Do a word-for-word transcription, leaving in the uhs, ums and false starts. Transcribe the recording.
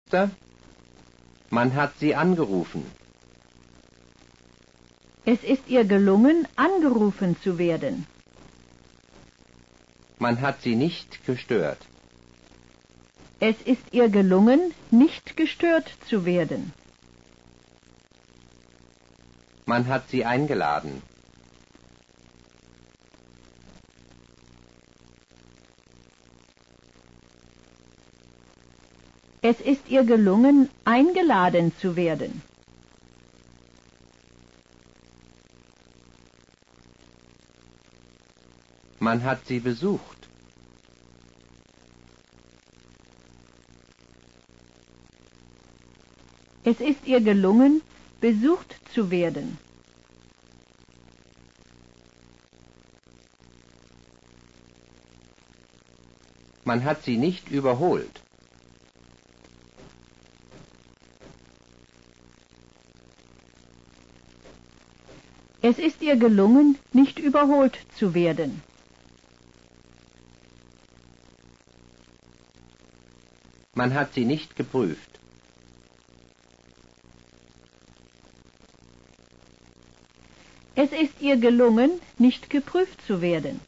Man hat sie angerufen. Es ist ihr gelungen, angerufen zu werden. Man hat sie nicht gestört. Es ist ihr gelungen, nicht gestört zu werden. Man hat sie eingeladen. Es ist ihr gelungen, eingeladen zu werden. Man hat sie besucht. Es ist ihr gelungen, besucht zu werden. Man hat sie nicht überholt. Es ist ihr gelungen, nicht überholt zu werden. Man hat sie nicht geprüft. Es ist ihr gelungen, nicht geprüft zu werden.